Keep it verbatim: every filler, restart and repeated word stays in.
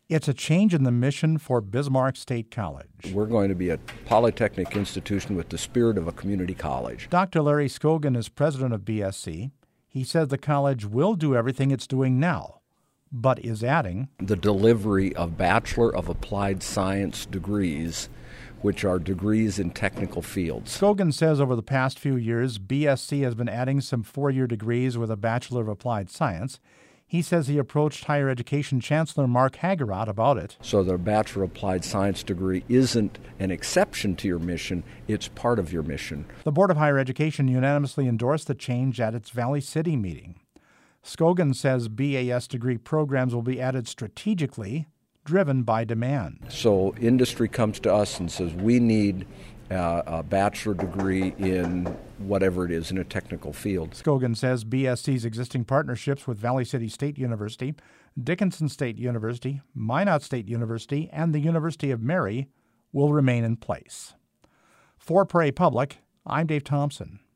It's a change in the mission for Bismarck State College. We're going to be a polytechnic institution with the spirit of a community college. Doctor Larry Scogan is president of B S C. He says the college will do everything it's doing now, but is adding the delivery of Bachelor of Applied Science degrees, which are degrees in technical fields. Scogan says over the past few years, B S C has been adding some four-year degrees with a Bachelor of Applied Science. He says he approached Higher Education Chancellor Mark Hagerott about it. So the Bachelor of Applied Science degree isn't an exception to your mission, it's part of your mission. The Board of Higher Education unanimously endorsed the change at its Valley City meeting. Scogan says B A S degree programs will be added strategically, driven by demand. So industry comes to us and says, we need uh, a bachelor degree in whatever it is in a technical field. Scogan says B S C's existing partnerships with Valley City State University, Dickinson State University, Minot State University, and the University of Mary will remain in place. For Prairie Public, I'm Dave Thompson.